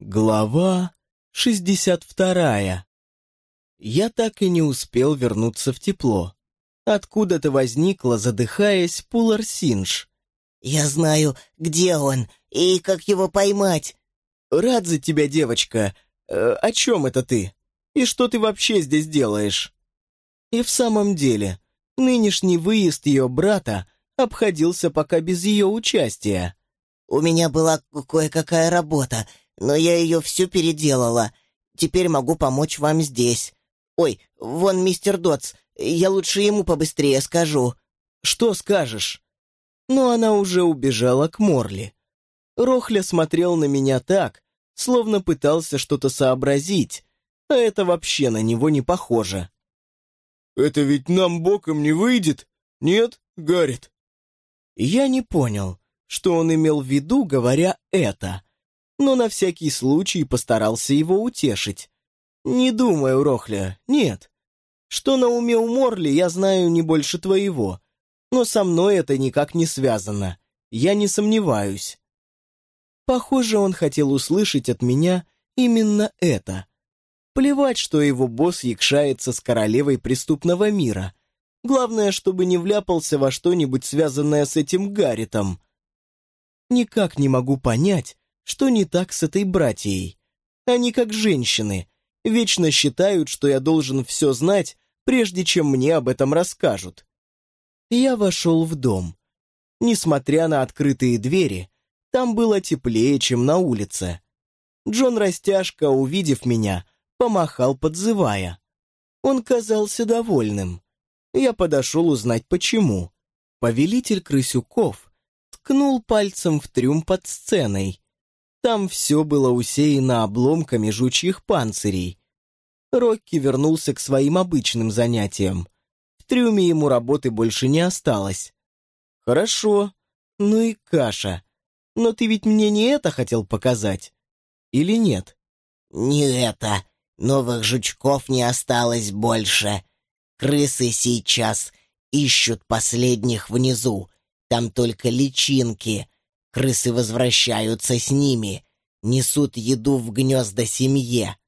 Глава 62. Я так и не успел вернуться в тепло. Откуда-то возникла, задыхаясь, Пулар Синдж. «Я знаю, где он и как его поймать». «Рад за тебя, девочка. О чем это ты? И что ты вообще здесь делаешь?» И в самом деле, нынешний выезд ее брата обходился пока без ее участия. «У меня была кое-какая работа, но я ее всю переделала. Теперь могу помочь вам здесь. Ой, вон мистер Дотс, я лучше ему побыстрее скажу». «Что скажешь?» Но она уже убежала к Морли. Рохля смотрел на меня так, словно пытался что-то сообразить, а это вообще на него не похоже. «Это ведь нам боком не выйдет, нет, Гаррит?» Я не понял, что он имел в виду, говоря это, но на всякий случай постарался его утешить. «Не думаю, Рохля, нет. Что на уме у Морли, я знаю не больше твоего, но со мной это никак не связано, я не сомневаюсь». Похоже, он хотел услышать от меня именно это. Плевать, что его босс якшается с королевой преступного мира. Главное, чтобы не вляпался во что-нибудь, связанное с этим Гарритом. Никак не могу понять, что не так с этой братьей. Они как женщины, вечно считают, что я должен все знать, прежде чем мне об этом расскажут. Я вошел в дом. Несмотря на открытые двери, там было теплее, чем на улице. Джон Растяжка, увидев меня, помахал, подзывая. Он казался довольным. Я подошел узнать, почему. Повелитель Крысюков ткнул пальцем в трюм под сценой. Там все было усеяно обломками жучьих панцирей. Рокки вернулся к своим обычным занятиям. В трюме ему работы больше не осталось. «Хорошо. Ну и каша. Но ты ведь мне не это хотел показать? Или нет?» «Не это. Новых жучков не осталось больше. Крысы сейчас ищут последних внизу. Там только личинки. Крысы возвращаются с ними, несут еду в гнезда семье».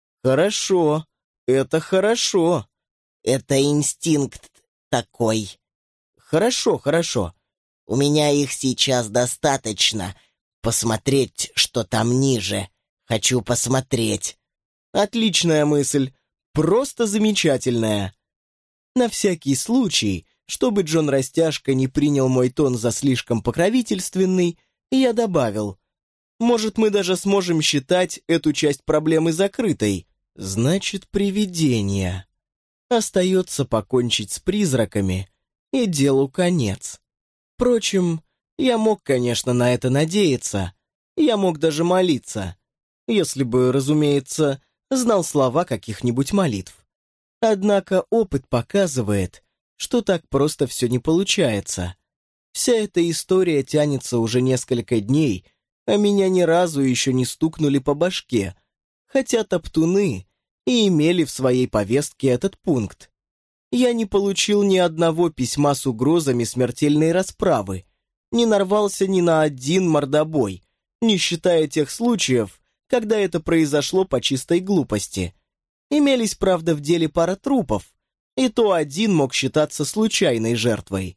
«Хорошо. Это хорошо». «Это инстинкт такой». «Хорошо, хорошо. У меня их сейчас достаточно. Посмотреть, что там ниже. Хочу посмотреть». Отличная мысль. Просто замечательная. На всякий случай, чтобы Джон Растяжка не принял мой тон за слишком покровительственный, я добавил: может, мы даже сможем считать эту часть проблемы закрытой. Значит, привидения. Остается покончить с призраками, и делу конец. Впрочем, я мог, конечно, на это надеяться. Я мог даже молиться, если бы, разумеется, знал слова каких-нибудь молитв. Однако опыт показывает, что так просто все не получается. Вся эта история тянется уже несколько дней, а меня ни разу еще не стукнули по башке, хотя топтуны и имели в своей повестке этот пункт. Я не получил ни одного письма с угрозами смертельной расправы, не нарвался ни на один мордобой, не считая тех случаев, когда это произошло по чистой глупости. Имелись, правда, в деле пара трупов, и то один мог считаться случайной жертвой.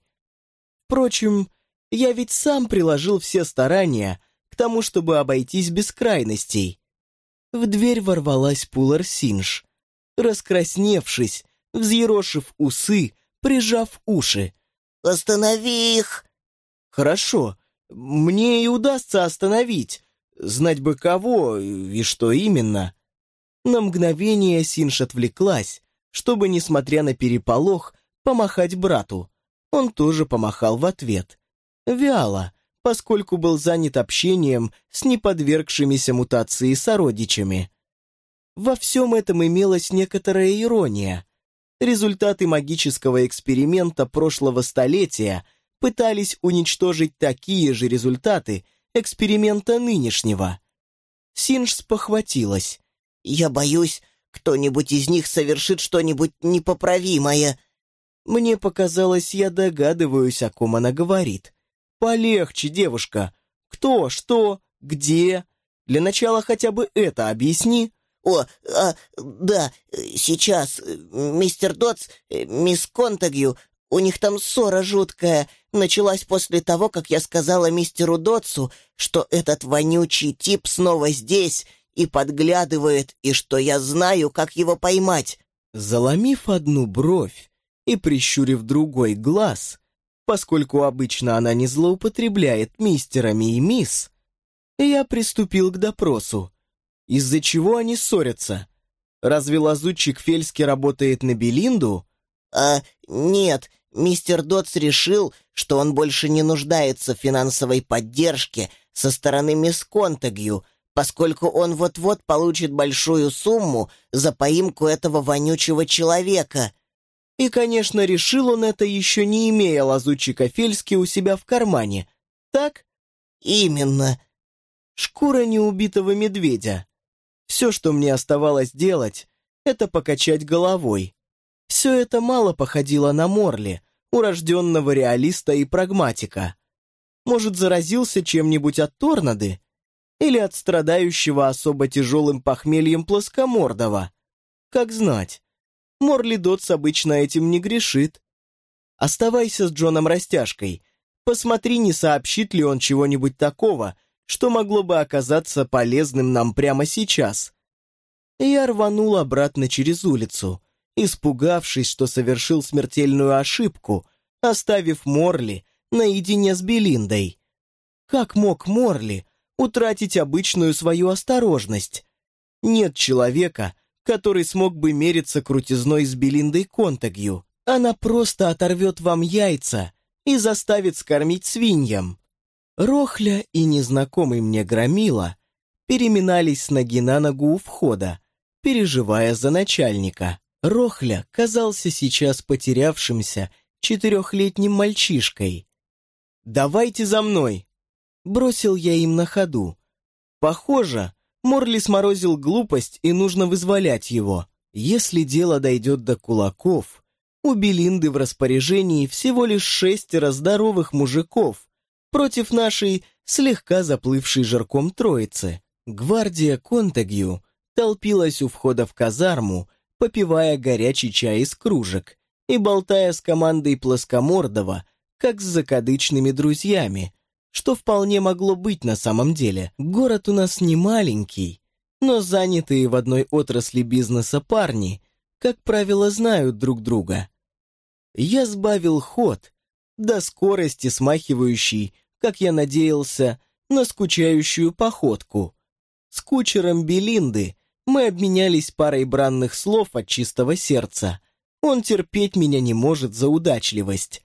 Впрочем, я ведь сам приложил все старания к тому, чтобы обойтись без крайностей. В дверь ворвалась Пулар Синдж, раскрасневшись, взъерошив усы, прижав уши. «Останови их!» «Хорошо, мне и удастся остановить. Знать бы кого и что именно». На мгновение Синдж отвлеклась, чтобы, несмотря на переполох, помахать брату. Он тоже помахал в ответ. Вяло, поскольку был занят общением с неподвергшимися мутации сородичами. Во всем этом имелась некоторая ирония. Результаты магического эксперимента прошлого столетия пытались уничтожить такие же результаты эксперимента нынешнего. Синдж спохватилась. «Я боюсь, кто-нибудь из них совершит что-нибудь непоправимое». Мне показалось, я догадываюсь, о ком она говорит. «Полегче, девушка. Кто, что, где? Для начала хотя бы это объясни». Да, сейчас, мистер Дотс, мисс Контагью, у них там ссора жуткая. Началась после того, как я сказала мистеру Дотсу, что этот вонючий тип снова здесь и подглядывает, и что я знаю, как его поймать». Заломив одну бровь и прищурив другой глаз, поскольку обычно она не злоупотребляет мистерами и мисс, я приступил к допросу. Из-за чего они ссорятся? Разве лазутчик Фельски работает на Белинду? Нет, мистер Дотс решил, что он больше не нуждается в финансовой поддержке со стороны мисс Контагью, поскольку он вот-вот получит большую сумму за поимку этого вонючего человека. И, конечно, решил он это, еще не имея лазутчика Фельски у себя в кармане. Так? Именно. Шкура неубитого медведя. Все, что мне оставалось делать, это покачать головой. Все это мало походило на Морли, урожденного реалиста и прагматика. Может, заразился чем-нибудь от торнады? Или от страдающего особо тяжелым похмельем плоскомордого? Как знать. Морли Дотс обычно этим не грешит. Оставайся с Джоном Растяжкой. Посмотри, не сообщит ли он чего-нибудь такого, что могло бы оказаться полезным нам прямо сейчас. Я рванул обратно через улицу, испугавшись, что совершил смертельную ошибку, оставив Морли наедине с Белиндой. Как мог Морли утратить обычную свою осторожность? Нет человека, который смог бы мериться крутизной с Белиндой Контагью. Она просто оторвет вам яйца и заставит скормить свиньям. Рохля и незнакомый мне громила переминались с ноги на ногу у входа, переживая за начальника. Рохля казался сейчас потерявшимся 4-летним мальчишкой. «Давайте за мной!» — бросил я им на ходу. Похоже, Морли сморозил глупость, и нужно вызволять его. Если дело дойдет до кулаков, у Белинды в распоряжении всего лишь 6 здоровых мужиков против нашей слегка заплывшей жирком троицы. Гвардия Контагью толпилась у входа в казарму, попивая горячий чай из кружек и болтая с командой Плоскомордова, как с закадычными друзьями, что вполне могло быть на самом деле. Город у нас не маленький, но занятые в одной отрасли бизнеса парни, как правило, знают друг друга. Я сбавил ход до скорости, смахивающей, как я надеялся, на скучающую походку. С кучером Белинды мы обменялись парой бранных слов от чистого сердца. Он терпеть меня не может за удачливость.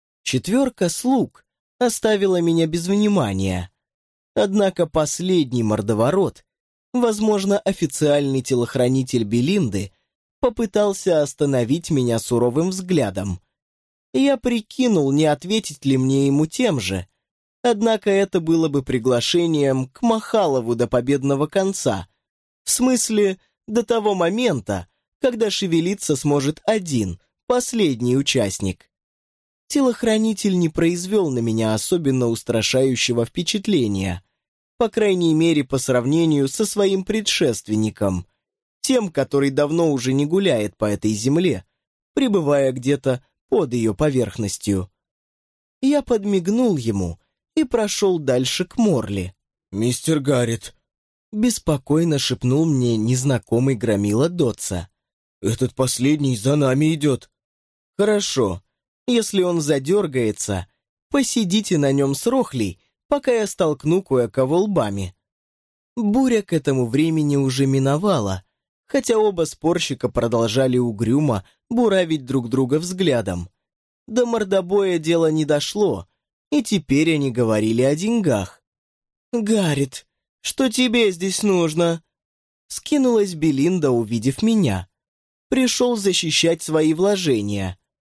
4 слуг оставила меня без внимания. Однако последний мордоворот, возможно, официальный телохранитель Белинды, попытался остановить меня суровым взглядом. Я прикинул, не ответить ли мне ему тем же, однако это было бы приглашением к Махалову до победного конца, в смысле, до того момента, когда шевелиться сможет один, последний участник. Телохранитель не произвел на меня особенно устрашающего впечатления, по крайней мере, по сравнению со своим предшественником, тем, который давно уже не гуляет по этой земле, пребывая где-то под ее поверхностью. Я подмигнул ему и прошел дальше к Морли. «Мистер Гаррет», — беспокойно шепнул мне незнакомый громила Дотса. «Этот последний за нами идет». «Хорошо. Если он задергается, посидите на нем с Рохлей, пока я столкну кое-кого лбами». Буря к этому времени уже миновала, хотя оба спорщика продолжали угрюмо буравить друг друга взглядом. До мордобоя дело не дошло, и теперь они говорили о деньгах. «Гаррет, что тебе здесь нужно?» Скинулась Белинда, увидев меня. «Пришел защищать свои вложения».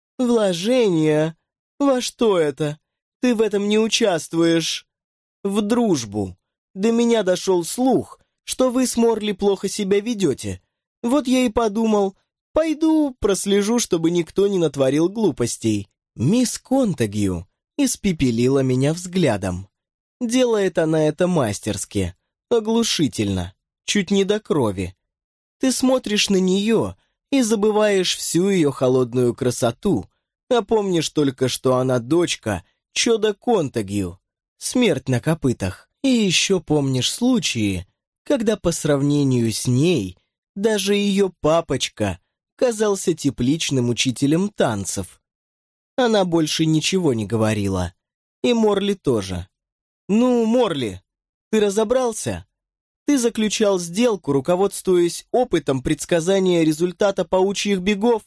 «Вложения? Во что это? Ты в этом не участвуешь». «В дружбу. До меня дошел слух, что вы с Морли плохо себя ведете. Вот я и подумал, пойду прослежу, чтобы никто не натворил глупостей». Мисс Контагью испепелила меня взглядом. Делает она это мастерски, Оглушительно, чуть не до крови. Ты смотришь на нее и забываешь всю ее холодную красоту, а помнишь только, что она дочка Чода Контагью, смерть на копытах. И еще помнишь случаи, когда по сравнению с ней даже ее папочка казался тепличным учителем танцев. Она больше ничего не говорила. И Морли тоже. «Ну, Морли, ты разобрался? Ты заключал сделку, руководствуясь опытом предсказания результата паучьих бегов?»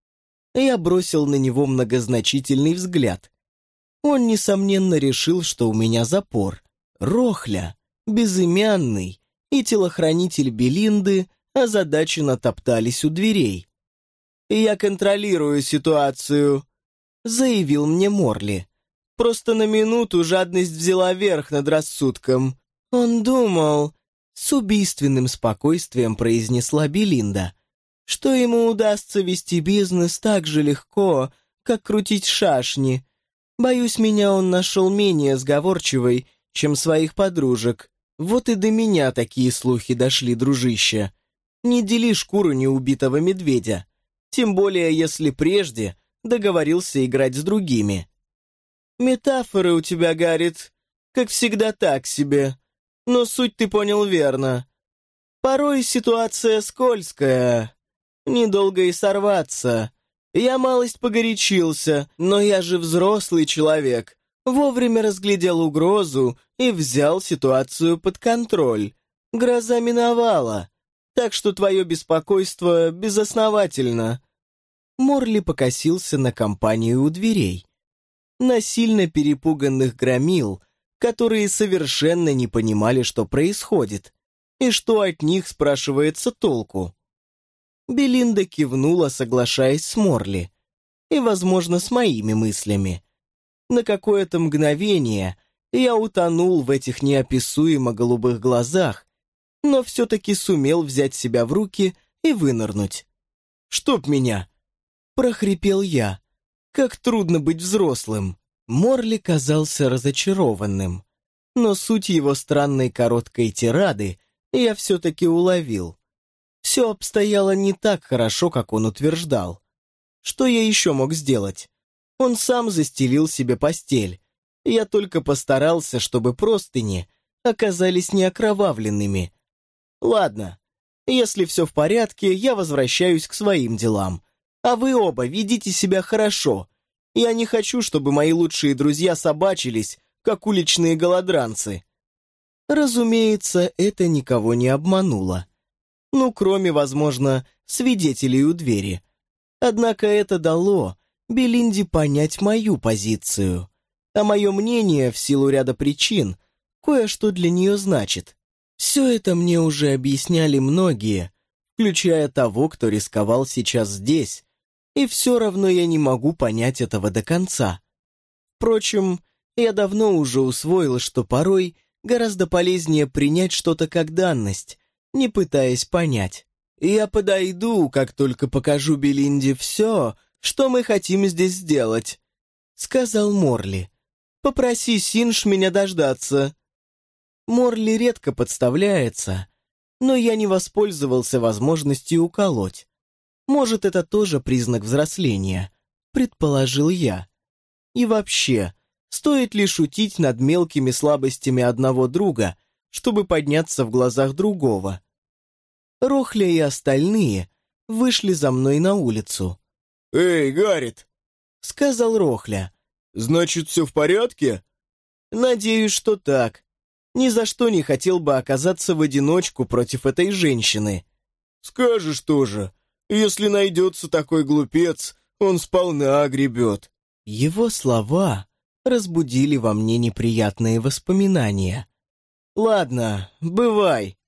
Я бросил на него многозначительный взгляд. Он, несомненно, решил, что у меня запор. Рохля, безымянный и телохранитель Белинды озадаченно топтались у дверей. «Я контролирую ситуацию», — заявил мне Морли. «Просто на минуту жадность взяла верх над рассудком. Он думал...» С убийственным спокойствием произнесла Белинда, что ему удастся вести бизнес так же легко, как крутить шашни. Боюсь, меня он нашел менее сговорчивой, чем своих подружек. Вот и до меня такие слухи дошли, дружище. Не дели шкуру неубитого медведя, тем более если прежде договорился играть с другими. Метафоры у тебя, Гаррит, как всегда, так себе. Но суть ты понял верно. Порой ситуация скользкая. Недолго и сорваться. Я малость погорячился, но я же взрослый человек. Вовремя разглядел угрозу и взял ситуацию под контроль. Гроза миновала, так что твое беспокойство безосновательно. Морли покосился на компанию у дверей. На сильно перепуганных громил, которые совершенно не понимали, что происходит, и что от них, спрашивается, толку. Белинда кивнула, соглашаясь с Морли, и, возможно, с моими мыслями. На какое-то мгновение я утонул в этих неописуемо голубых глазах, но все-таки сумел взять себя в руки и вынырнуть. «Чтоб меня!» — прохрипел я. «Как трудно быть взрослым!» Морли казался разочарованным, но суть его странной короткой тирады я все-таки уловил. Все обстояло не так хорошо, как он утверждал. Что я еще мог сделать? Он сам застелил себе постель. Я только постарался, чтобы простыни оказались не окровавленными. Ладно, если все в порядке, я возвращаюсь к своим делам. А вы оба ведите себя хорошо. Я не хочу, чтобы мои лучшие друзья собачились, как уличные голодранцы. Разумеется, это никого не обмануло. Ну, кроме, возможно, свидетелей у двери. Однако это дало Белинде понять мою позицию. А мое мнение, в силу ряда причин, кое-что для нее значит. Все это мне уже объясняли многие, включая того, кто рисковал сейчас здесь, и все равно я не могу понять этого до конца. Впрочем, я давно уже усвоил, что порой гораздо полезнее принять что-то как данность, не пытаясь понять. Я подойду, как только покажу Белинде все, что мы хотим здесь сделать, — сказал Морли. Попроси Синж меня дождаться. Морли редко подставляется, но я не воспользовался возможностью уколоть. Может, это тоже признак взросления, предположил я. И вообще, стоит ли шутить над мелкими слабостями одного друга, чтобы подняться в глазах другого? Рохля и остальные вышли за мной на улицу. «Эй, Гаррит!» — сказал Рохля. «Значит, все в порядке?» «Надеюсь, что так. Ни за что не хотел бы оказаться в одиночку против этой женщины». «Скажешь тоже. Если найдется такой глупец, он сполна огребет». Его слова разбудили во мне неприятные воспоминания. «Ладно, бывай»,